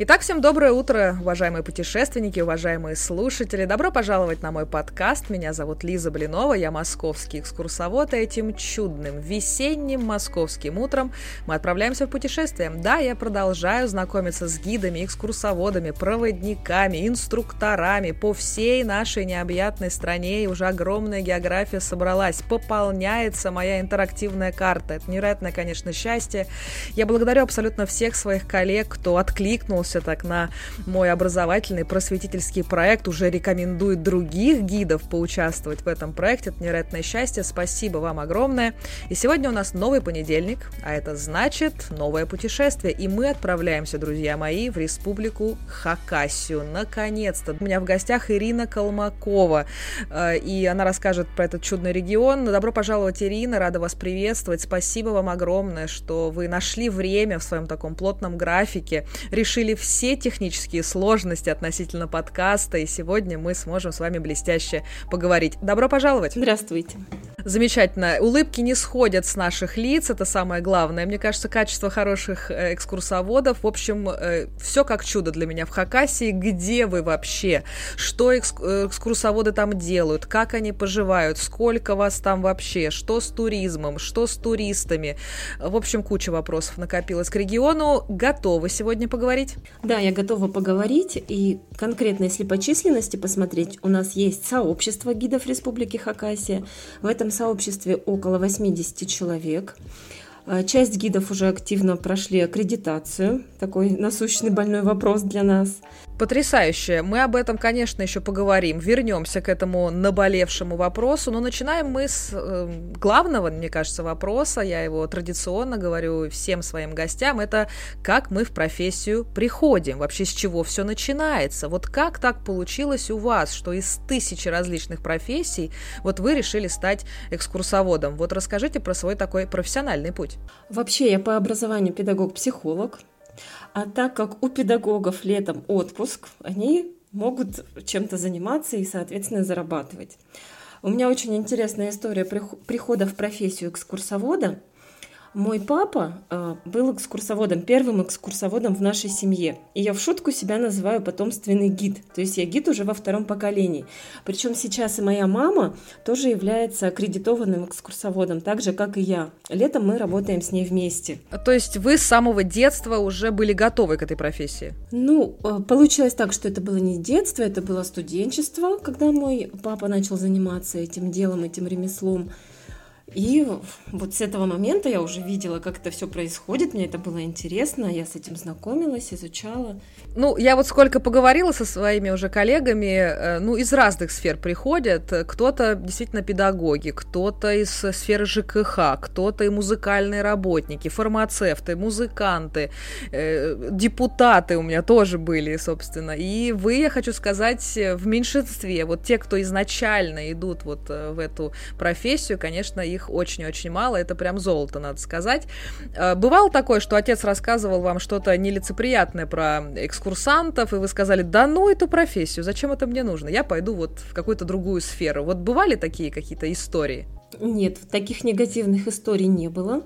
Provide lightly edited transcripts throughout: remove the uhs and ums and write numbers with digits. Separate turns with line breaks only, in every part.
Итак, всем доброе утро, уважаемые путешественники, уважаемые слушатели. Добро пожаловать на мой подкаст. Меня зовут Лиза Блинова, я московский экскурсовод, и этим чудным весенним московским утром мы отправляемся в путешествие. Да, я продолжаю знакомиться с гидами, экскурсоводами, проводниками, инструкторами по всей нашей необъятной стране, и уже огромная география собралась. Пополняется моя интерактивная карта. Это невероятное, конечно, счастье. Я благодарю абсолютно всех своих коллег, кто откликнулся так на мой образовательный просветительский проект, уже рекомендует других гидов поучаствовать в этом проекте. Это невероятное счастье. Спасибо вам огромное. И сегодня у нас новый понедельник, а это значит новое путешествие. И мы отправляемся, друзья мои, в республику Хакассию. Наконец-то. У меня в гостях Ирина Колмакова, и она расскажет про этот чудный регион. Добро пожаловать, Ирина, рада вас приветствовать. Спасибо вам огромное, что вы нашли время в своем таком плотном графике, решили все технические сложности относительно подкаста, и сегодня мы сможем с вами блестяще поговорить. Добро пожаловать!
Здравствуйте!
Замечательно. Улыбки не сходят с наших лиц, это самое главное. Мне кажется, качество хороших экскурсоводов. В общем, все как чудо для меня в Хакассии. Где вы вообще? Что экскурсоводы там делают? Как они поживают? Сколько вас там вообще? Что с туризмом? Что с туристами? В общем, куча вопросов накопилось к региону. Готовы сегодня поговорить?
Да, я готова поговорить. И конкретно, если по численности посмотреть, у нас есть сообщество гидов Республики Хакассия. В этом сообществе около 80 человек. Часть гидов уже активно прошли аккредитацию. Такой насущный больной вопрос для нас.
Потрясающе. Мы об этом, конечно, еще поговорим. Вернемся к этому наболевшему вопросу. Но начинаем мы с главного, мне кажется, вопроса. Я его традиционно говорю всем своим гостям. Это как мы в профессию приходим. Вообще, с чего все начинается. Вот как так получилось у вас, что из 1000 различных профессий вот вы решили стать экскурсоводом? Вот расскажите про свой такой профессиональный путь.
Вообще, я по образованию педагог-психолог. А так как у педагогов летом отпуск, они могут чем-то заниматься и, соответственно, зарабатывать. У меня очень интересная история прихода в профессию экскурсовода. Мой папа был экскурсоводом, первым экскурсоводом в нашей семье. И я в шутку себя называю потомственный гид. То есть я гид уже во 2-м поколении. Причем сейчас и моя мама тоже является аккредитованным экскурсоводом, так же, как и я. Летом мы работаем с ней вместе.
То есть вы с самого детства уже были готовы к этой профессии?
Получилось так, что это было не детство, это было студенчество, когда мой папа начал заниматься этим делом, этим ремеслом. И вот с этого момента я уже видела, как это все происходит, мне это было интересно, я с этим знакомилась, изучала.
Я вот сколько поговорила со своими уже коллегами, из разных сфер приходят, кто-то действительно педагоги, кто-то из сферы ЖКХ, кто-то и музыкальные работники, фармацевты, музыканты, депутаты у меня тоже были, собственно, и вы, я хочу сказать, в меньшинстве, вот те, кто изначально идут вот в эту профессию, конечно, их очень-очень мало, это прям золото, надо сказать. Бывало такое, что отец рассказывал вам что-то нелицеприятное про экскурсантов, и вы сказали: да ну эту профессию, зачем это мне нужно? Я пойду вот в какую-то другую сферу. Вот бывали такие какие-то истории?
Нет, таких негативных историй не было.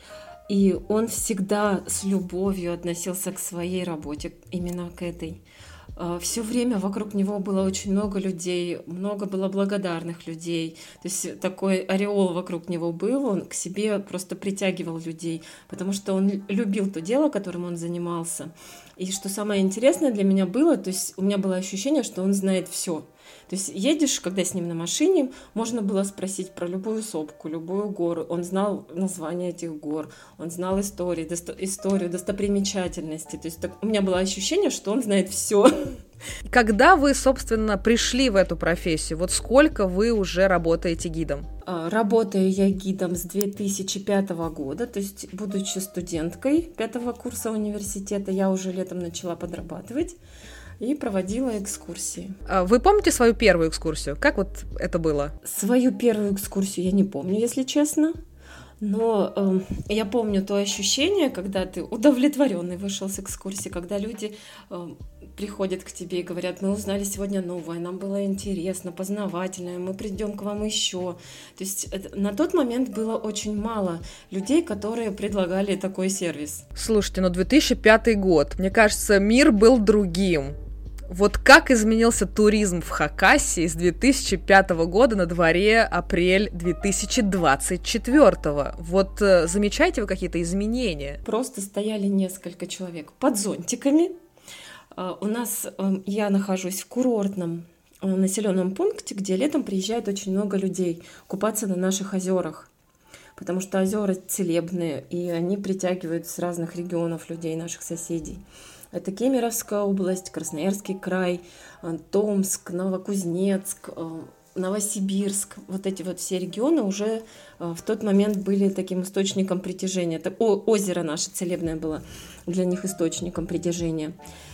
И он всегда с любовью относился к своей работе, именно к этой. Все время вокруг него было очень много людей, много было благодарных людей. То есть такой ореол вокруг него был, он к себе просто притягивал людей, потому что он любил то дело, которым он занимался. И что самое интересное для меня было, то есть у меня было ощущение, что он знает все. То есть едешь, когда с ним на машине, можно было спросить про любую сопку, любую гору. Он знал название этих гор, он знал историю, достопримечательности. То есть у меня было ощущение, что он знает все.
Когда вы, собственно, пришли в эту профессию, вот сколько вы уже работаете гидом?
Работаю я гидом с 2005 года, то есть будучи студенткой 5-го курса университета, я уже летом начала подрабатывать и проводила экскурсии.
Вы помните свою первую экскурсию? Как вот это было?
Свою первую экскурсию я не помню, если честно. Но я помню то ощущение, когда ты удовлетворенный вышел с экскурсии, когда люди приходят к тебе и говорят: мы узнали сегодня новое, нам было интересно, познавательно, мы придем к вам еще. То есть на тот момент было очень мало людей, которые предлагали такой сервис.
Слушайте, 2005 год, мне кажется, мир был другим. Вот как изменился туризм в Хакассии с 2005 года, на дворе апрель 2024? Вот замечаете вы какие-то изменения?
Просто стояли несколько человек под зонтиками. У нас, я нахожусь в курортном населенном пункте, где летом приезжает очень много людей купаться на наших озерах, потому что озера целебные, и они притягивают с разных регионов людей, наших соседей. Это Кемеровская область, Красноярский край, Томск, Новокузнецк, Новосибирск. Вот эти вот все регионы уже в тот момент были таким источником притяжения. Это озеро наше целебное было для них источником притяжения.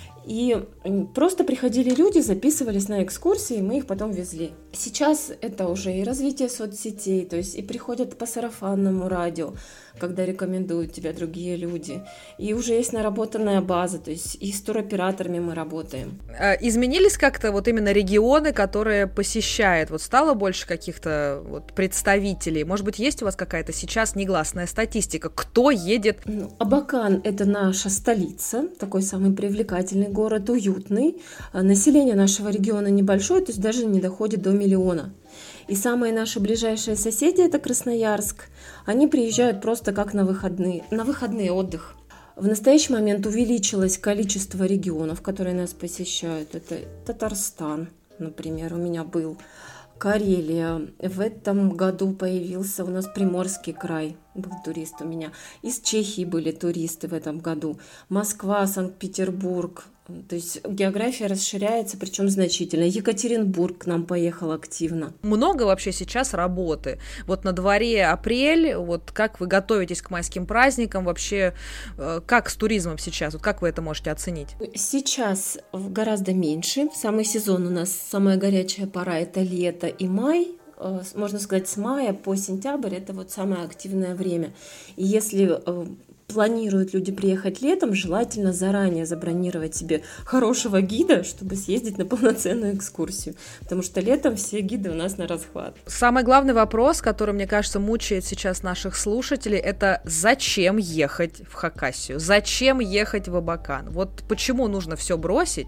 И просто приходили люди, записывались на экскурсии, и мы их потом везли. Сейчас это уже и развитие соцсетей, то есть и приходят по сарафанному радио, когда рекомендуют тебя другие люди. И уже есть наработанная база, то есть и с туроператорами мы работаем.
Изменились как-то вот именно регионы, которые посещают? Вот стало больше каких-то вот представителей? Может быть, есть у вас какая-то сейчас негласная статистика? Кто едет?
Абакан — это наша столица, такой самый привлекательный город, уютный. Население нашего региона небольшое, то есть даже не доходит до 1 миллиона. И самые наши ближайшие соседи — это Красноярск. Они приезжают просто как на выходные отдых. В настоящий момент увеличилось количество регионов, которые нас посещают. Это Татарстан, например, у меня был, Карелия. В этом году появился у нас Приморский край, был турист у меня. Из Чехии были туристы в этом году. Москва, Санкт-Петербург. То есть география расширяется, причем значительно. Екатеринбург к нам поехал активно.
Много вообще сейчас работы. Вот на дворе апрель, вот как вы готовитесь к майским праздникам, вообще как с туризмом сейчас, вот как вы это можете оценить?
Сейчас гораздо меньше. Самый сезон у нас, самая горячая пора — это лето и май. Можно сказать, с мая по сентябрь — это вот самое активное время. И если планируют люди приехать летом, желательно заранее забронировать себе хорошего гида, чтобы съездить на полноценную экскурсию. Потому что летом все гиды у нас на расхват.
Самый главный вопрос, который, мне кажется, мучает сейчас наших слушателей, это зачем ехать в Хакассию? Зачем ехать в Абакан? Вот почему нужно все бросить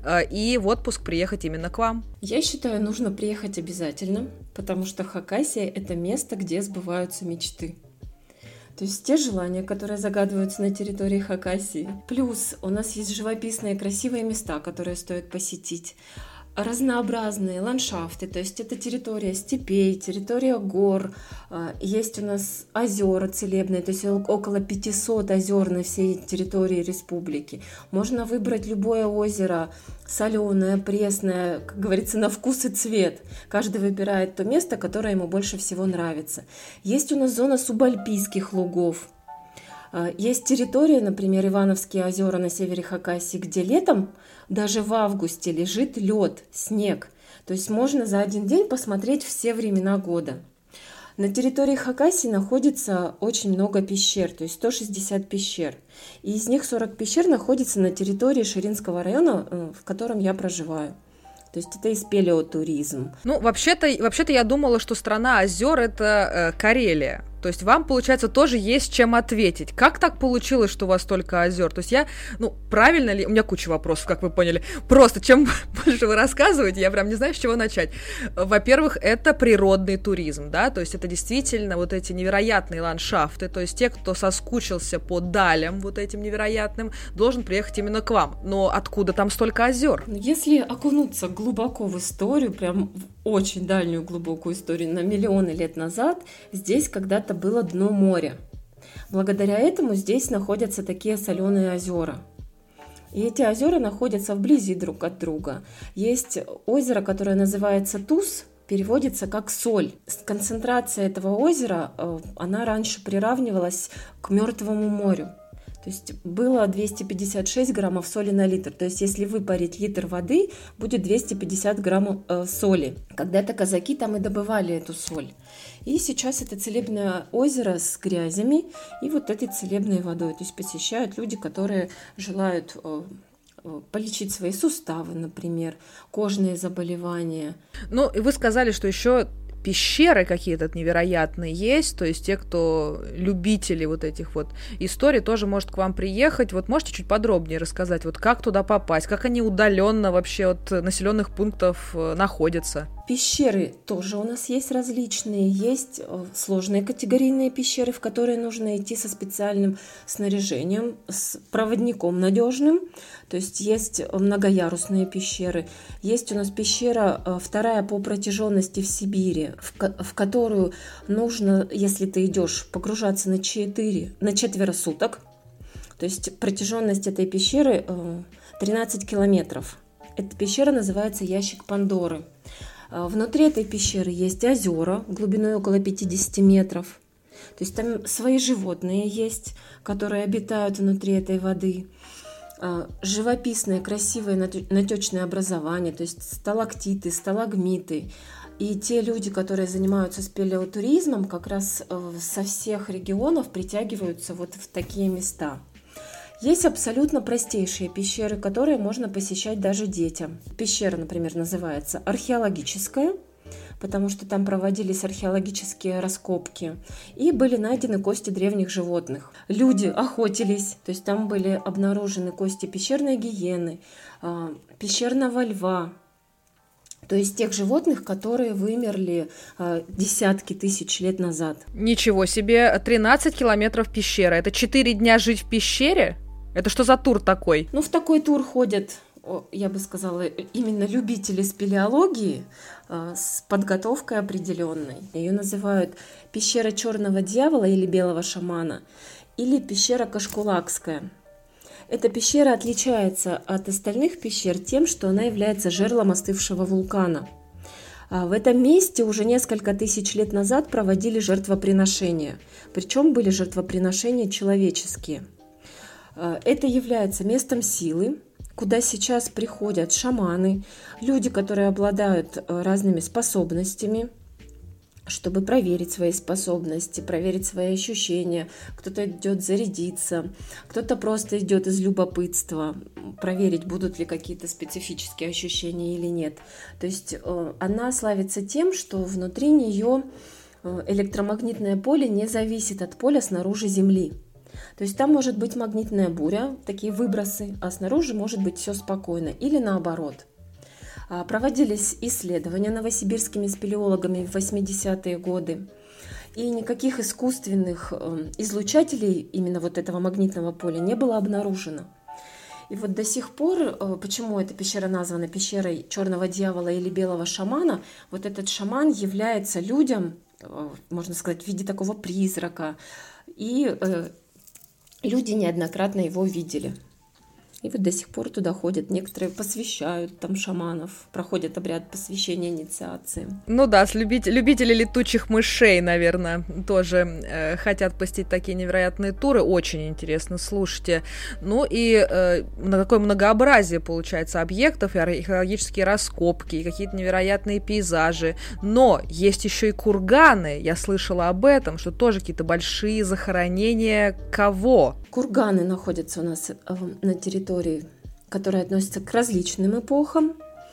и в отпуск приехать именно к вам?
Я считаю, нужно приехать обязательно, потому что Хакассия — это место, где сбываются мечты. То есть те желания, которые загадываются на территории Хакассии. Плюс у нас есть живописные красивые места, которые стоит посетить. Разнообразные ландшафты, то есть это территория степей, территория гор, есть у нас озера целебные, то есть около 500 озер на всей территории республики. Можно выбрать любое озеро, соленое, пресное, как говорится, на вкус и цвет. Каждый выбирает то место, которое ему больше всего нравится. Есть у нас зона субальпийских лугов. Есть территория, например, Ивановские озера на севере Хакассии, где летом даже в августе лежит лед, снег. То есть можно за один день посмотреть все времена года. На территории Хакассии находится очень много пещер, то есть 160 пещер. И из них 40 пещер находится на территории Ширинского района, в котором я проживаю. То есть это и спелеотуризм.
Ну, вообще-то я думала, что страна озер — это Карелия. То есть вам, получается, тоже есть чем ответить. Как так получилось, что у вас столько озер? То есть правильно ли... У меня куча вопросов, как вы поняли. Просто чем больше вы рассказываете, я прям не знаю, с чего начать. Во-первых, это природный туризм, да, то есть это действительно вот эти невероятные ландшафты, то есть те, кто соскучился по далям вот этим невероятным, должен приехать именно к вам. Но откуда там столько озер?
Если окунуться глубоко в историю, прям в очень дальнюю глубокую историю, на миллионы лет назад, здесь когда-то было дно моря. Благодаря этому здесь находятся такие соленые озера. И эти озера находятся вблизи друг от друга. Есть озеро, которое называется Туз, переводится как соль. Концентрация этого озера, она раньше приравнивалась к Мертвому морю. То есть было 256 граммов соли на литр. То есть если выпарить литр воды, будет 250 граммов соли. Когда-то казаки там и добывали эту соль. И сейчас это целебное озеро с грязями и вот этой целебной водой. То есть посещают люди, которые желают полечить свои суставы, например, кожные заболевания.
Ну, и вы сказали, что еще пещеры какие-то невероятные есть, то есть те, кто любители вот этих вот историй, тоже может к вам приехать. Вот можете чуть подробнее рассказать, вот как туда попасть, как они удаленно вообще от населенных пунктов находятся?
Пещеры тоже у нас есть различные. Есть сложные категорийные пещеры, в которые нужно идти со специальным снаряжением, с проводником надежным. То есть есть многоярусные пещеры. Есть у нас пещера вторая по протяженности в Сибири, в которую нужно, если ты идешь, погружаться на четверо суток. То есть протяженность этой пещеры 13 километров. Эта пещера называется Ящик Пандоры. Внутри этой пещеры есть озера глубиной около 50 метров. То есть там свои животные есть, которые обитают внутри этой воды. Живописное, красивое натечное образование, то есть сталактиты, сталагмиты. И те люди, которые занимаются спелеотуризмом, как раз со всех регионов притягиваются вот в такие места. Есть абсолютно простейшие пещеры, которые можно посещать даже детям. Пещера, например, называется археологическая, потому что там проводились археологические раскопки, и были найдены кости древних животных. Люди охотились, то есть там были обнаружены кости пещерной гиены, пещерного льва, то есть тех животных, которые вымерли десятки тысяч лет назад.
Ничего себе, 13 километров пещера. Это 4 дня жить в пещере? Это что за тур такой?
Ну, в такой тур ходят, я бы сказала, именно любители спелеологии с подготовкой определенной. Ее называют пещера черного дьявола или белого шамана, или пещера Кашкулакская. Эта пещера отличается от остальных пещер тем, что она является жерлом остывшего вулкана. В этом месте уже несколько тысяч лет назад проводили жертвоприношения, причем были жертвоприношения человеческие. Это является местом силы, куда сейчас приходят шаманы, люди, которые обладают разными способностями, чтобы проверить свои способности, проверить свои ощущения. Кто-то идет зарядиться, кто-то просто идет из любопытства, проверить, будут ли какие-то специфические ощущения или нет. То есть она славится тем, что внутри нее электромагнитное поле не зависит от поля снаружи Земли. То есть там может быть магнитная буря, такие выбросы, а снаружи может быть все спокойно или наоборот. Проводились исследования новосибирскими спелеологами в 80-е годы, и никаких искусственных излучателей именно вот этого магнитного поля не было обнаружено. И вот до сих пор, почему эта пещера названа пещерой черного дьявола или белого шамана, вот этот шаман является людям, можно сказать, в виде такого призрака, и люди неоднократно его видели. И вот до сих пор туда ходят, некоторые посвящают там шаманов, проходят обряд посвящения, инициации.
Ну да, любители летучих мышей, наверное, тоже хотят посетить такие невероятные туры. Очень интересно, слушайте. Ну и какое многообразие, получается, объектов, и археологические раскопки, и какие-то невероятные пейзажи. Но есть еще и курганы. Я слышала об этом, что тоже какие-то большие захоронения кого?
Курганы находятся у нас на территории, которые относятся к различным эпохам.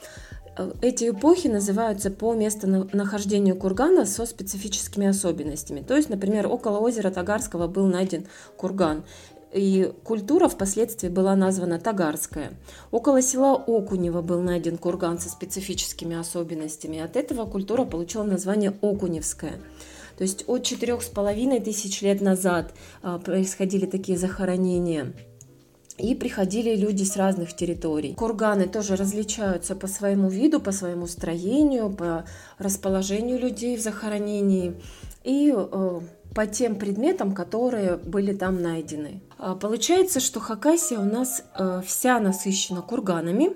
Эти эпохи называются по местонахождению кургана со специфическими особенностями. То есть, например, около озера Тагарского был найден курган, и культура впоследствии была названа Тагарская. Около села Окунево был найден курган со специфическими особенностями. От этого культура получила название Окуневская. То есть от 4500 лет назад происходили такие захоронения. И приходили люди с разных территорий. Курганы тоже различаются по своему виду, по своему строению, по расположению людей в захоронении и по тем предметам, которые были там найдены. Получается, что Хакасия у нас вся насыщена курганами.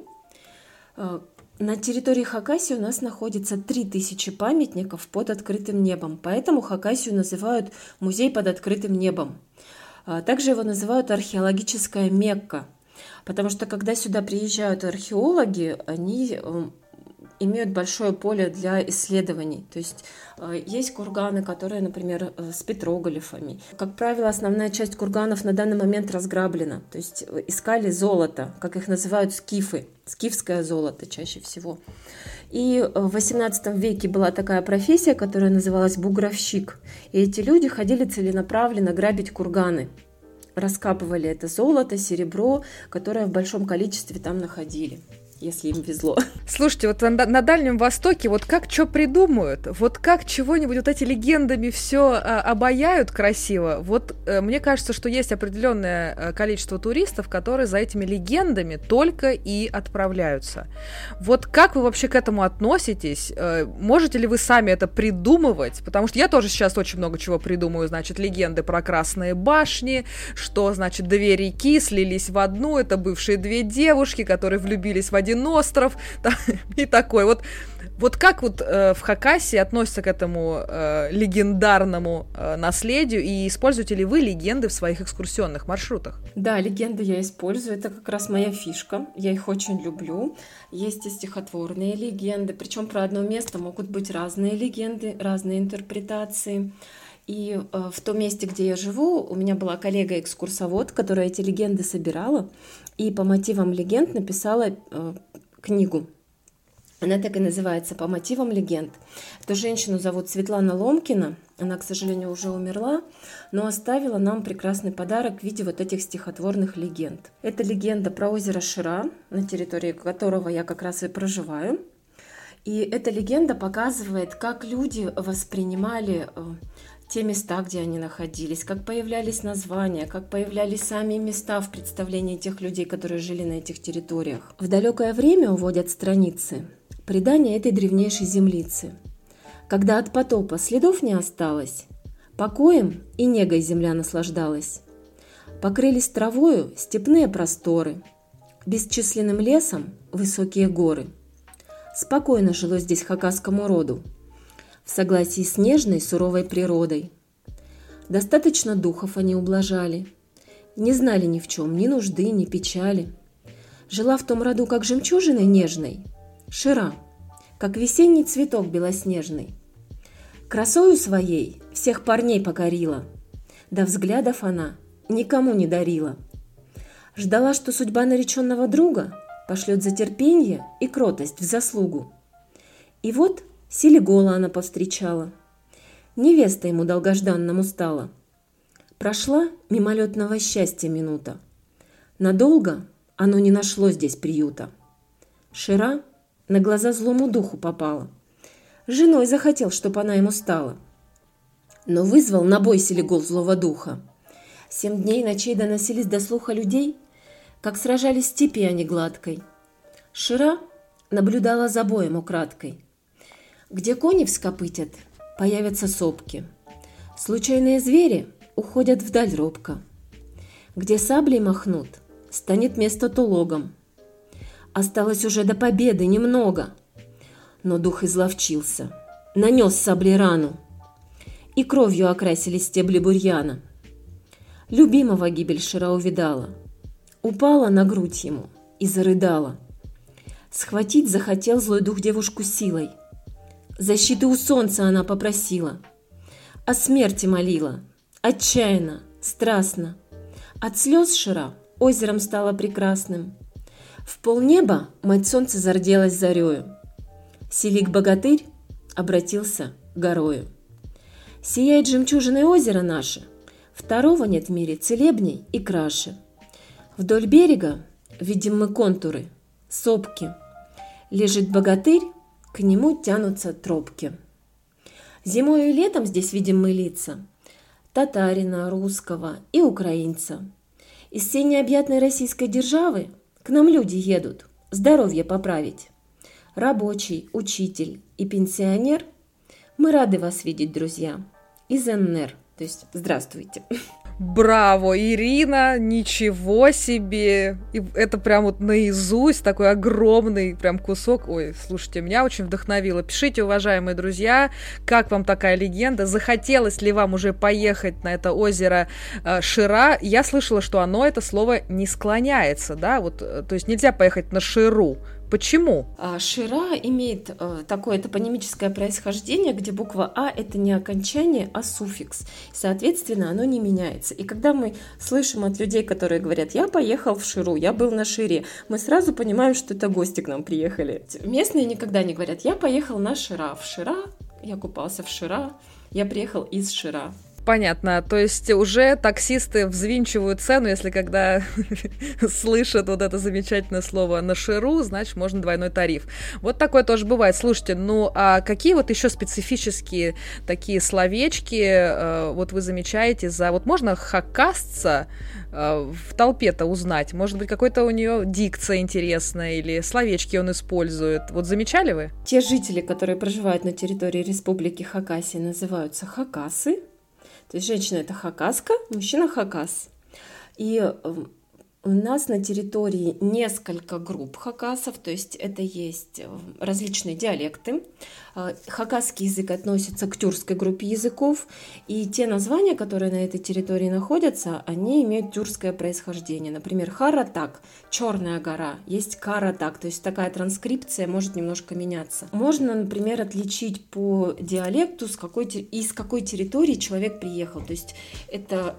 На территории Хакасии у нас находится 3000 памятников под открытым небом, поэтому Хакасию называют музей под открытым небом. Также его называют археологическая Мекка, потому что когда сюда приезжают археологи, они имеют большое поле для исследований. То есть есть курганы, которые, например, с петроглифами. Как правило, основная часть курганов на данный момент разграблена. То есть искали золото, как их называют скифы, скифское золото чаще всего. И в XVIII веке была такая профессия, которая называлась бугровщик. И эти люди ходили целенаправленно грабить курганы. Раскапывали это золото, серебро, которое в большом количестве там находили, если им везло.
Слушайте, вот на Дальнем Востоке вот как что придумают, вот как чего-нибудь вот эти легендами все обаяют красиво. Вот мне кажется, что есть определенное количество туристов, которые за этими легендами только и отправляются. Вот как вы вообще к этому относитесь? Можете ли вы сами это придумывать? Потому что я тоже сейчас очень много чего придумаю. Значит, легенды про красные башни, что, значит, две реки слились в одну, это бывшие две девушки, которые влюбились в один остров, и такой. Вот как вот в Хакасии относятся к этому легендарному наследию, и используете ли вы легенды в своих экскурсионных маршрутах?
Да, легенды я использую, это как раз моя фишка, я их очень люблю. Есть и стихотворные легенды, причем про одно место могут быть разные легенды, разные интерпретации. И в том месте, где я живу, у меня была коллега-экскурсовод, которая эти легенды собирала, и по мотивам легенд написала книгу. Она так и называется «По мотивам легенд». Эту женщину зовут Светлана Ломкина. Она, к сожалению, уже умерла, но оставила нам прекрасный подарок в виде вот этих стихотворных легенд. Это легенда про озеро Шира, на территории которого я как раз и проживаю. И эта легенда показывает, как люди воспринимали те места, где они находились, как появлялись названия, как появлялись сами места в представлении тех людей, которые жили на этих территориях. В далекое время уводят страницы предания этой древнейшей землицы. Когда от потопа следов не осталось, покоем и негой земля наслаждалась. Покрылись травою степные просторы, бесчисленным лесом высокие горы. Спокойно жило здесь хакасскому роду, в согласии с нежной, суровой природой. Достаточно духов они ублажали, не знали ни в чем ни нужды, ни печали. Жила в том роду, как жемчужиной нежной, Шира, как весенний цветок белоснежный. Красою своей всех парней покорила, да взглядов она никому не дарила. Ждала, что судьба нареченного друга пошлет за терпенье и кротость в заслугу. И вот Селигола она повстречала, невеста ему долгожданному стала. Прошла мимолетного счастья минута, надолго оно не нашло здесь приюта. Шира на глаза злому духу попала, женой захотел, чтоб она ему стала. Но вызвал на бой Селигол злого духа. 7 дней ночей доносились до слуха людей, как сражались в степи они гладкой. Шира наблюдала за боем украдкой. Где кони вскопытят, появятся сопки. Случайные звери уходят вдаль робко. Где саблей махнут, станет место тулогом. Осталось уже до победы немного. Но дух изловчился, нанес саблей рану, и кровью окрасились стебли бурьяна. Любимого гибель Шира увидала, упала на грудь ему и зарыдала. Схватить захотел злой дух девушку силой. Защиты у солнца она попросила, о смерти молила, отчаянно, страстно. От слез Шира озером стало прекрасным. В полнеба мать солнца зарделась зарею. Селик-богатырь обратился горою. Сияет жемчужиное озеро наше, второго нет в мире целебней и краше. Вдоль берега видим мы контуры, сопки. Лежит богатырь, к нему тянутся тропки. Зимою и летом здесь видим мы лица татарина, русского и украинца. Из всей необъятной российской державы к нам люди едут здоровье поправить. Рабочий, учитель и пенсионер, мы рады вас видеть, друзья, из НР. То есть здравствуйте.
Браво, Ирина, ничего себе! И это прям вот наизусть, такой огромный прям кусок. Ой, слушайте, меня очень вдохновило. Пишите, уважаемые друзья, как вам такая легенда? Захотелось ли вам уже поехать на это озеро Шира? Я слышала, что это слово не склоняется, да? Вот, то есть нельзя поехать на Ширу. Почему?
Шира имеет такое топонимическое происхождение, где буква А – это не окончание, а суффикс. Соответственно, оно не меняется. И когда мы слышим от людей, которые говорят «я поехал в Ширу», «я был на Шире», мы сразу понимаем, что это гости к нам приехали. Местные никогда не говорят «я поехал на Шира». В Шира, я купался в Шира, я приехал из Шира.
Понятно, то есть уже таксисты взвинчивают цену, если когда слышат вот это замечательное слово «на Ширу», значит, можно двойной тариф. Вот такое тоже бывает. Слушайте, ну а какие вот еще специфические такие словечки вот вы замечаете за... Вот можно хакасца в толпе-то узнать? Может быть, какой-то у нее дикция интересная или словечки он использует? Вот замечали вы?
Те жители, которые проживают на территории Республики Хакасия, называются хакасы. То есть женщина – это хакаска, мужчина – хакас. И у нас на территории несколько групп хакасов, то есть это есть различные диалекты. Хакасский язык относится к тюркской группе языков, и те названия, которые на этой территории находятся, они имеют тюркское происхождение. Например, Харатак – Черная гора, есть Каратак, то есть такая транскрипция может немножко меняться. Можно, например, отличить по диалекту, из какой территории человек приехал. То есть это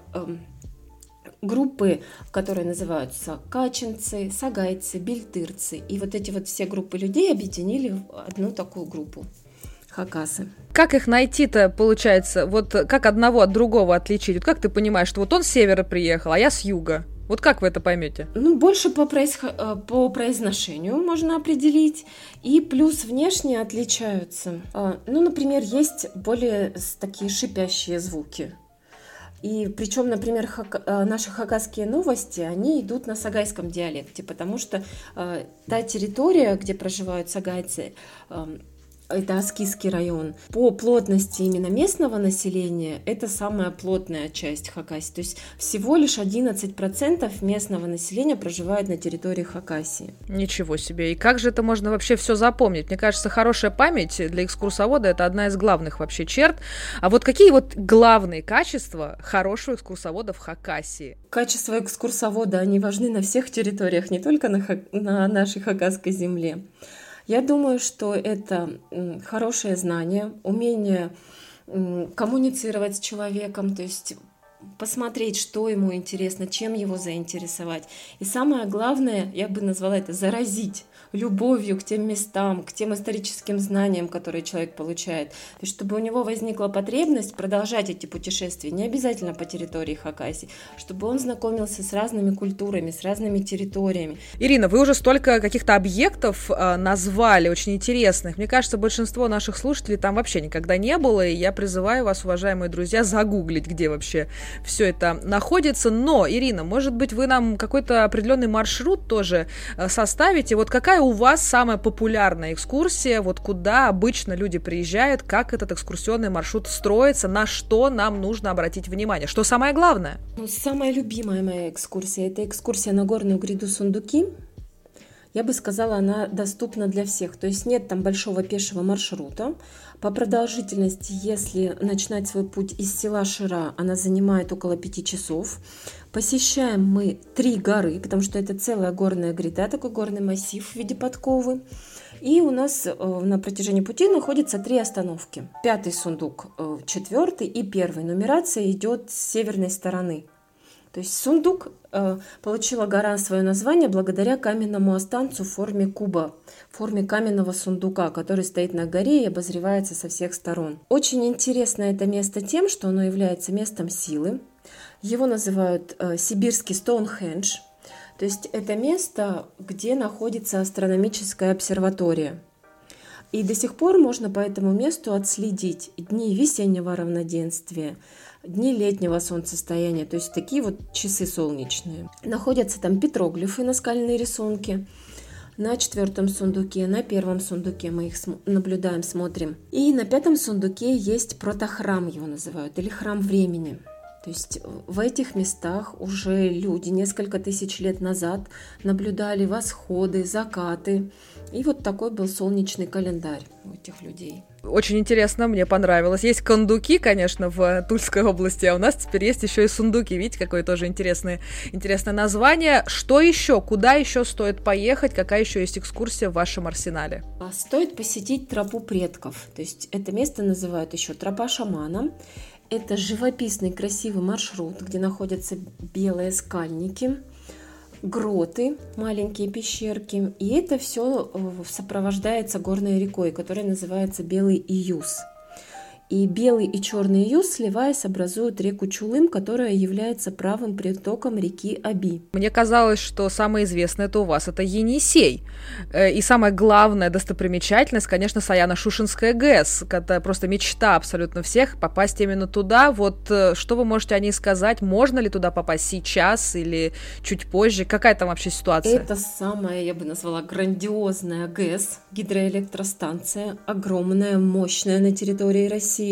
группы, которые называются каченцы, сагайцы, бельтырцы. И вот эти вот все группы людей объединили в одну такую группу – хакасы.
Как их найти-то, получается? Вот как одного от другого отличить? Вот как ты понимаешь, что вот он с севера приехал, а я с юга? Вот как вы это поймете?
Ну, больше по произношению можно определить, и плюс внешне отличаются. Ну, например, есть более такие шипящие звуки. И причем, например, наши хакасские новости, они идут на сагайском диалекте, потому что та территория, где проживают сагайцы, это Аскисский район. По плотности именно местного населения это самая плотная часть Хакасии. То есть всего лишь 11% местного населения проживает на территории Хакасии.
Ничего себе. И как же это можно вообще все запомнить? Мне кажется, хорошая память для экскурсовода – это одна из главных вообще черт. А вот какие вот главные качества хорошего экскурсовода в Хакасии?
Качества экскурсовода, они важны на всех территориях, не только на нашей хакасской земле. Я думаю, что это хорошее знание, умение коммуницировать с человеком, то есть посмотреть, что ему интересно, чем его заинтересовать. И самое главное, я бы назвала это заразить любовью к тем местам, к тем историческим знаниям, которые человек получает. То есть, чтобы у него возникла потребность продолжать эти путешествия, не обязательно по территории Хакасии, чтобы он знакомился с разными культурами, с разными территориями.
Ирина, вы уже столько каких-то объектов назвали, очень интересных. Мне кажется, большинство наших слушателей там вообще никогда не было, и я призываю вас, уважаемые друзья, загуглить, где вообще все это находится. Но, Ирина, может быть, вы нам какой-то определенный маршрут тоже составите? Вот какая у вас самая популярная экскурсия, вот куда обычно люди приезжают, как этот экскурсионный маршрут строится, на что нам нужно обратить внимание? Что самое главное?
Самая любимая моя экскурсия – это экскурсия на горную гряду Сундуки. Я бы сказала, она доступна для всех. То есть нет там большого пешего маршрута. По продолжительности, если начинать свой путь из села Шира, она занимает около 5 часов. Посещаем мы 3 горы, потому что это целая горная гряда, такой горный массив в виде подковы. И у нас на протяжении пути находится 3 остановки. 5-й сундук, 4-й и 1-й. Нумерация идет с северной стороны. То есть сундук получила гора свое название благодаря каменному останцу в форме куба, в форме каменного сундука, который стоит на горе и обозревается со всех сторон. Очень интересно это место тем, что оно является местом силы. Его называют сибирский Стоунхендж. То есть это место, где находится астрономическая обсерватория. И до сих пор можно по этому месту отследить дни весеннего равноденствия, дни летнего солнцестояния, то есть такие вот часы солнечные. Находятся там петроглифы, наскальные рисунки. На 4-м сундуке, на 1-м сундуке мы их наблюдаем, смотрим. И на 5-м сундуке есть протохрам, его называют, или храм времени. То есть в этих местах уже люди несколько тысяч лет назад наблюдали восходы, закаты. И вот такой был солнечный календарь у этих людей.
Очень интересно, мне понравилось. Есть кондуки, конечно, в Тульской области, а у нас теперь есть еще и сундуки. Видите, какое тоже интересное название. Что еще? Куда еще стоит поехать? Какая еще есть экскурсия в вашем арсенале?
Стоит посетить тропу предков. То есть это место называют еще тропа шамана. Это живописный красивый маршрут, где находятся белые скальники, гроты, маленькие пещерки. И это все сопровождается горной рекой, которая называется Белый Июс. И Белый и Черный Июс, сливаясь, образуют реку Чулым, которая является правым притоком реки Аби.
Мне казалось, что самое известное это у вас это Енисей. И самая главная достопримечательность, конечно, Саяно-Шушенская ГЭС. Это просто мечта абсолютно всех попасть именно туда. Вот что вы можете о ней сказать? Можно ли туда попасть сейчас или чуть позже? Какая там вообще ситуация?
Это самая, я бы назвала, грандиозная ГЭС, гидроэлектростанция, огромная, мощная на территории России,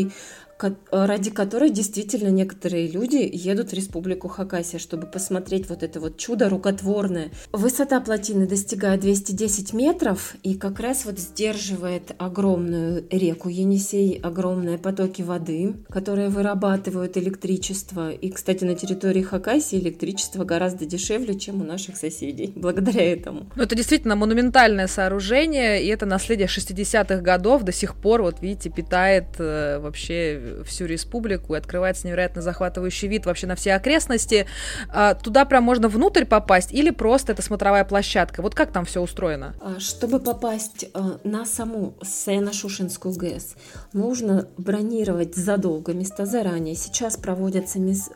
ради которой действительно некоторые люди едут в Республику Хакасия, чтобы посмотреть вот это вот чудо рукотворное. Высота плотины достигает 210 метров и как раз вот сдерживает огромную реку Енисей, огромные потоки воды, которые вырабатывают электричество. И, кстати, на территории Хакасии электричество гораздо дешевле, чем у наших соседей, благодаря этому.
Ну, это действительно монументальное сооружение, и это наследие 60-х годов до сих пор, вот видите, питает вообще всю республику, и открывается невероятно захватывающий вид вообще на все окрестности. Туда прям можно внутрь попасть или просто это смотровая площадка? Вот как там все устроено?
Чтобы попасть на саму Саяно-Шушенскую ГЭС, нужно бронировать задолго, места заранее. Сейчас проводятся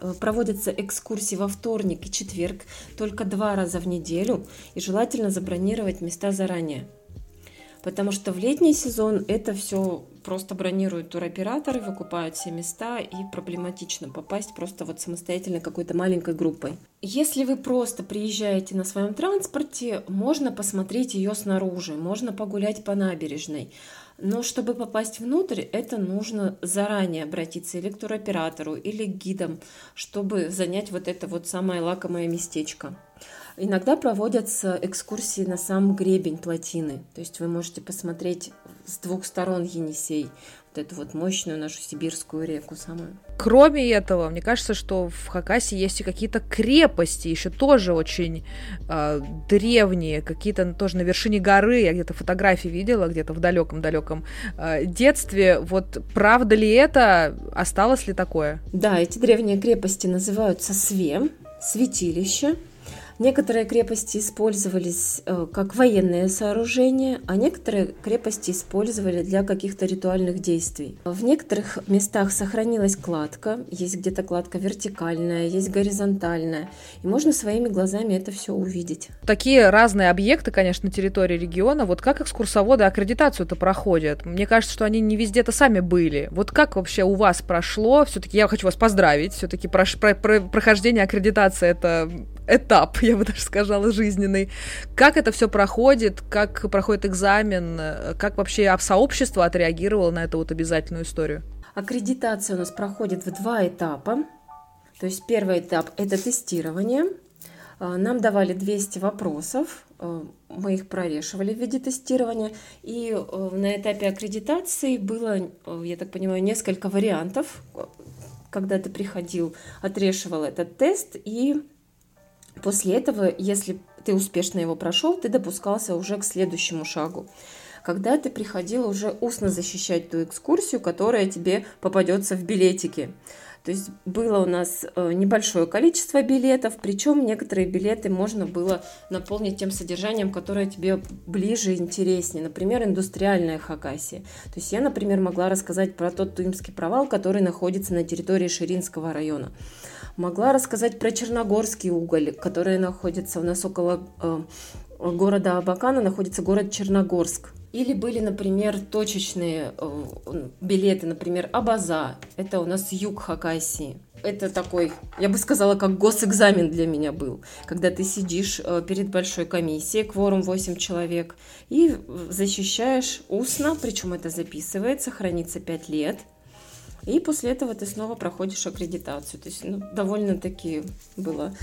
экскурсии во вторник и четверг, только 2 раза в неделю, и желательно забронировать места заранее. Потому что в летний сезон это все просто бронируют туроператоры, выкупают все места, и проблематично попасть просто вот самостоятельно какой-то маленькой группой. Если вы просто приезжаете на своем транспорте, можно посмотреть ее снаружи, можно погулять по набережной. Но чтобы попасть внутрь, это нужно заранее обратиться или к туроператору, или к гидам, чтобы занять вот это вот самое лакомое местечко. Иногда проводятся экскурсии на сам гребень плотины. То есть вы можете посмотреть с 2 сторон Енисей, вот эту вот мощную нашу сибирскую реку самую.
Кроме этого, мне кажется, что в Хакасии есть и какие-то крепости, еще тоже очень древние, какие-то тоже на вершине горы. Я где-то фотографии видела, где-то в далеком-далеком детстве. Вот правда ли это? Осталось ли такое?
Да, эти древние крепости называются све, святилища. Некоторые крепости использовались как военные сооружения, а некоторые крепости использовали для каких-то ритуальных действий. В некоторых местах сохранилась кладка, есть где-то кладка вертикальная, есть горизонтальная, и можно своими глазами это все увидеть.
Такие разные объекты, конечно, на территории региона. Вот как экскурсоводы аккредитацию-то проходят? Мне кажется, что они не везде-то сами были. Вот как вообще у вас прошло? Все-таки я хочу вас поздравить. Все-таки прохождение аккредитации — это этап, я бы даже сказала, жизненный. Как это все проходит, как проходит экзамен, как вообще сообщество отреагировало на эту вот обязательную историю?
Аккредитация у нас проходит в 2 этапа. То есть первый этап – это тестирование. Нам давали 200 вопросов, мы их прорешивали в виде тестирования. И на этапе аккредитации было, я так понимаю, несколько вариантов. Когда ты приходил, отрешивал этот тест, и после этого, если ты успешно его прошел, ты допускался уже к следующему шагу. Когда ты приходил уже устно защищать ту экскурсию, которая тебе попадется в билетике. То есть было у нас небольшое количество билетов, причем некоторые билеты можно было наполнить тем содержанием, которое тебе ближе и интереснее. Например, индустриальная Хакасия. То есть я, например, могла рассказать про тот Туимский провал, который находится на территории Ширинского района. Могла рассказать про Черногорский уголь, который находится у нас около города Абакана, находится город Черногорск. Или были, например, точечные билеты, например, Абаза, это у нас юг Хакасии. Это такой, я бы сказала, как госэкзамен для меня был, когда ты сидишь перед большой комиссией, кворум 8 человек, и защищаешь устно, причем это записывается, хранится 5 лет, и после этого ты снова проходишь аккредитацию. То есть довольно-таки было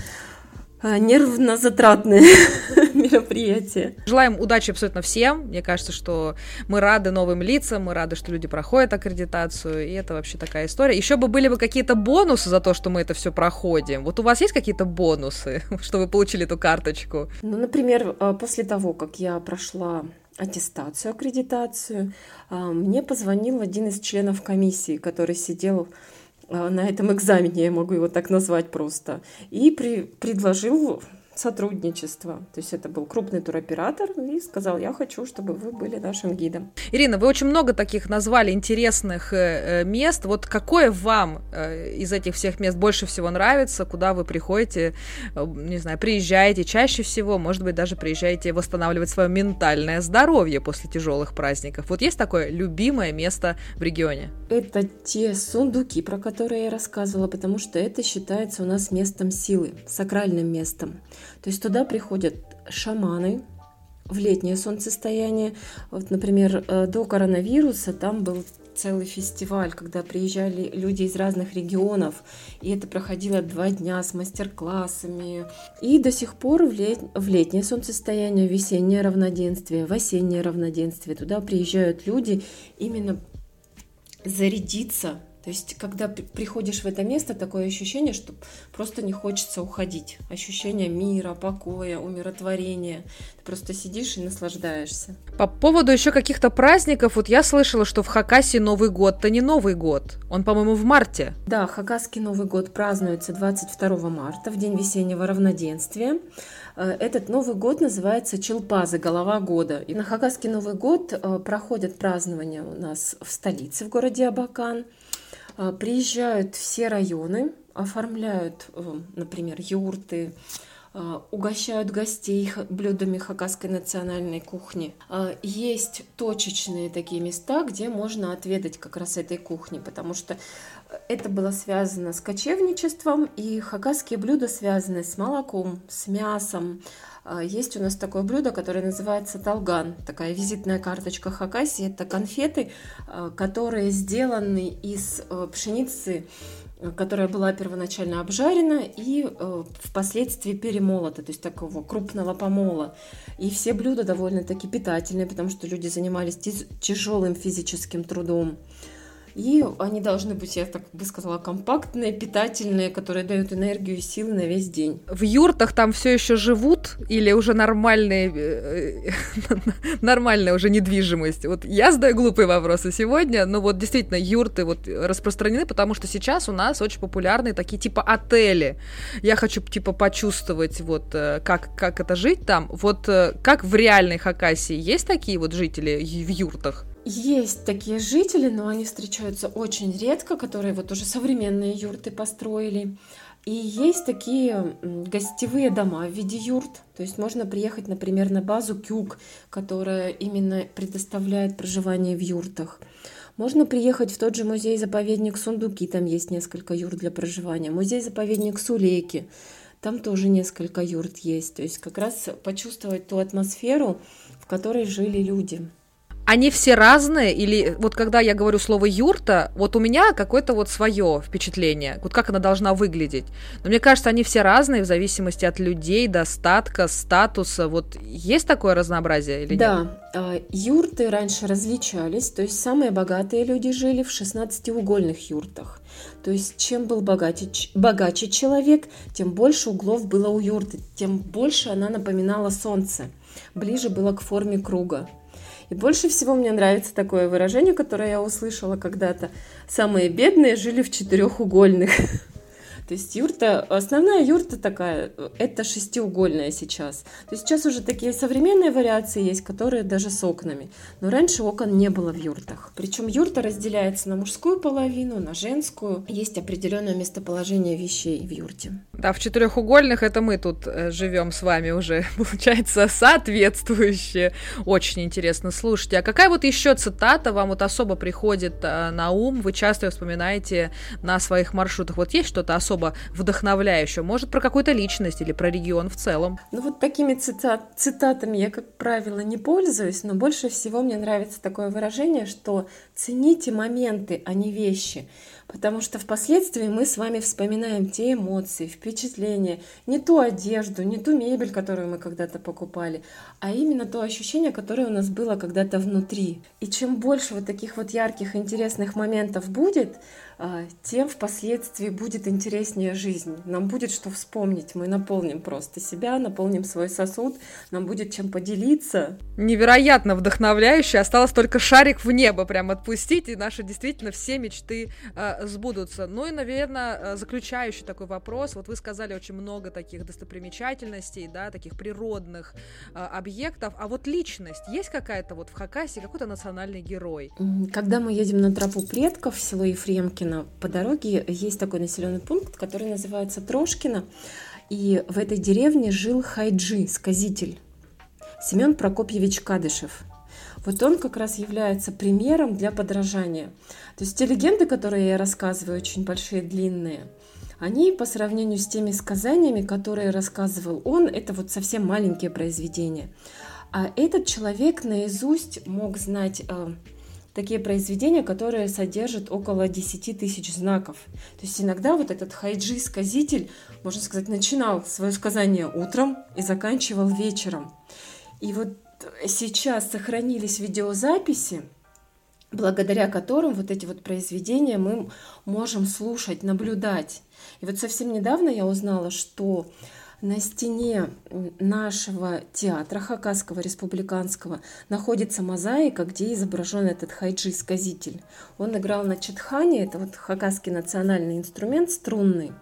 нервно-затратное мероприятие.
Желаем удачи абсолютно всем. Мне кажется, что мы рады новым лицам, мы рады, что люди проходят аккредитацию, и это вообще такая история. Еще были бы какие-то бонусы за то, что мы это все проходим. Вот у вас есть какие-то бонусы, что вы получили эту карточку?
Например, после того, как я прошла аттестацию, аккредитацию, мне позвонил один из членов комиссии, который сидел на этом экзамене, я могу его так назвать просто, и предложил сотрудничество. То есть это был крупный туроператор и сказал: я хочу, чтобы вы были нашим гидом.
Ирина, вы очень много таких назвали интересных мест. Вот какое вам из этих всех мест больше всего нравится? Куда вы приходите, не знаю, приезжаете чаще всего? Может быть, даже приезжаете восстанавливать свое ментальное здоровье после тяжелых праздников. Вот есть такое любимое место в регионе?
Это те сундуки, про которые я рассказывала, потому что это считается у нас местом силы, сакральным местом. То есть туда приходят шаманы в летнее солнцестояние. Вот, например, до коронавируса там был целый фестиваль, когда приезжали люди из разных регионов, и это проходило 2 дня с мастер-классами. И до сих пор в летнее солнцестояние, в весеннее равноденствие, в осеннее равноденствие туда приезжают люди именно зарядиться. То есть, когда приходишь в это место, такое ощущение, что просто не хочется уходить. Ощущение мира, покоя, умиротворения. Ты просто сидишь и наслаждаешься.
По поводу еще каких-то праздников, вот я слышала, что в Хакасии Новый год-то не Новый год. Он, по-моему, в марте.
Да, Хакасский Новый год празднуется 22 марта, в день весеннего равноденствия. Этот Новый год называется Чилпазы, голова года. И на Хакасский Новый год проходят празднования у нас в столице, в городе Абакан. Приезжают все районы, оформляют, например, юрты, угощают гостей блюдами хакасской национальной кухни. Есть точечные такие места, где можно отведать как раз этой кухни, потому что это было связано с кочевничеством, и хакасские блюда связаны с молоком, с мясом. Есть у нас такое блюдо, которое называется талган, такая визитная карточка Хакасии. Это конфеты, которые сделаны из пшеницы, которая была первоначально обжарена и впоследствии перемолота, то есть такого крупного помола. И все блюда довольно-таки питательные, потому что люди занимались тяжелым физическим трудом. И они должны быть, я так бы сказала, компактные, питательные, которые дают энергию и силы на весь день.
В юртах там все еще живут или уже нормальная уже недвижимость? Вот я задаю глупые вопросы сегодня, но вот действительно юрты вот распространены, потому что сейчас у нас очень популярные такие типа отели. Я хочу типа почувствовать вот как это жить там. Вот как в реальной Хакасии есть такие вот жители в юртах?
Есть такие жители, но они встречаются очень редко, которые вот уже современные юрты построили. И есть такие гостевые дома в виде юрт. То есть можно приехать, например, на базу Кюк, которая именно предоставляет проживание в юртах. Можно приехать в тот же музей-заповедник Сундуки, там есть несколько юрт для проживания. Музей-заповедник Сулейки, там тоже несколько юрт есть. То есть как раз почувствовать ту атмосферу, в которой жили люди.
Они все разные? Или вот когда я говорю слово «юрта», вот у меня какое-то вот свое впечатление, вот как она должна выглядеть. Но мне кажется, они все разные в зависимости от людей, достатка, статуса. Вот есть такое разнообразие или нет?
Да, юрты раньше различались, то есть самые богатые люди жили в 16-угольных юртах. То есть чем был богаче человек, тем больше углов было у юрты, тем больше она напоминала солнце, ближе было к форме круга. И больше всего мне нравится такое выражение, которое я услышала когда-то. Самые бедные жили в 4-угольных. То есть юрта, основная юрта такая, это шестиугольная сейчас. То есть сейчас уже такие современные вариации есть, которые даже с окнами. Но раньше окон не было в юртах. Причем юрта разделяется на мужскую половину, на женскую. Есть определенное местоположение вещей в юрте.
Да, в четырехугольных это мы тут живем с вами уже, получается, соответствующие. Очень интересно. Слушайте, а какая вот еще цитата вам вот особо приходит на ум? Вы часто ее вспоминаете на своих маршрутах. Вот есть что-то особо вдохновляющее? Может, про какую-то личность или про регион в целом?
Ну вот такими цитатами я, как правило, не пользуюсь, но больше всего мне нравится такое выражение, что цените моменты, а не вещи. Потому что впоследствии мы с вами вспоминаем те эмоции, впечатления, не ту одежду, не ту мебель, которую мы когда-то покупали, а именно то ощущение, которое у нас было когда-то внутри. И чем больше вот таких вот ярких, интересных моментов будет, тем впоследствии будет интереснее жизнь. Нам будет что вспомнить. Мы наполним просто себя, наполним свой сосуд, нам будет чем поделиться.
Невероятно вдохновляюще. Осталось только шарик в небо прям отпустить, и наши действительно все мечты сбудутся. Ну и, наверное, заключающий такой вопрос. Вот вы сказали очень много таких достопримечательностей, да, таких природных объектов. А вот личность есть какая-то вот в Хакасии, какой-то национальный герой?
Когда мы едем на тропу предков в село Ефремкино, по дороге есть такой населенный пункт, который называется Трошкино. И в этой деревне жил хайджи, сказитель, Семен Прокопьевич Кадышев. Вот он как раз является примером для подражания. То есть те легенды, которые я рассказываю, очень большие, длинные, они по сравнению с теми сказаниями, которые рассказывал он, это вот совсем маленькие произведения. А этот человек наизусть мог знать такие произведения, которые содержат около 10 тысяч знаков. То есть иногда вот этот хайджи-сказитель, можно сказать, начинал свое сказание утром и заканчивал вечером. И вот сейчас сохранились видеозаписи, благодаря которым вот эти вот произведения мы можем слушать, наблюдать. И вот совсем недавно я узнала, что на стене нашего театра Хакасского республиканского находится мозаика, где изображен этот хайджи-сказитель. Он играл на читхане, это вот хакасский национальный инструмент струнный,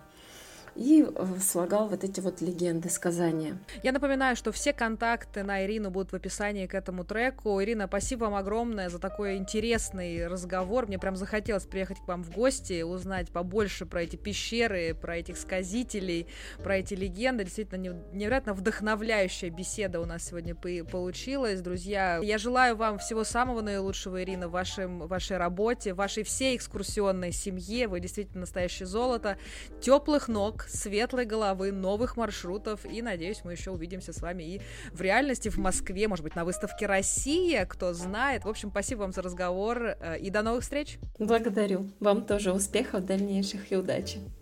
и слагал вот эти вот легенды, сказания.
Я напоминаю, что все контакты на Ирину будут в описании к этому треку. Ирина, спасибо вам огромное за такой интересный разговор. Мне прям захотелось приехать к вам в гости, узнать побольше про эти пещеры, про этих сказителей, про эти легенды. Действительно, невероятно вдохновляющая беседа у нас сегодня получилась. Друзья, я желаю вам всего самого наилучшего, Ирина, в вашей работе, в вашей всей экскурсионной семье. Вы действительно настоящее золото. Теплых ног, светлой головы, новых маршрутов, и, надеюсь, мы еще увидимся с вами и в реальности в Москве, может быть, на выставке «Россия», кто знает. В общем, спасибо вам за разговор, и до новых встреч.
Благодарю. Вам тоже успехов дальнейших и удачи.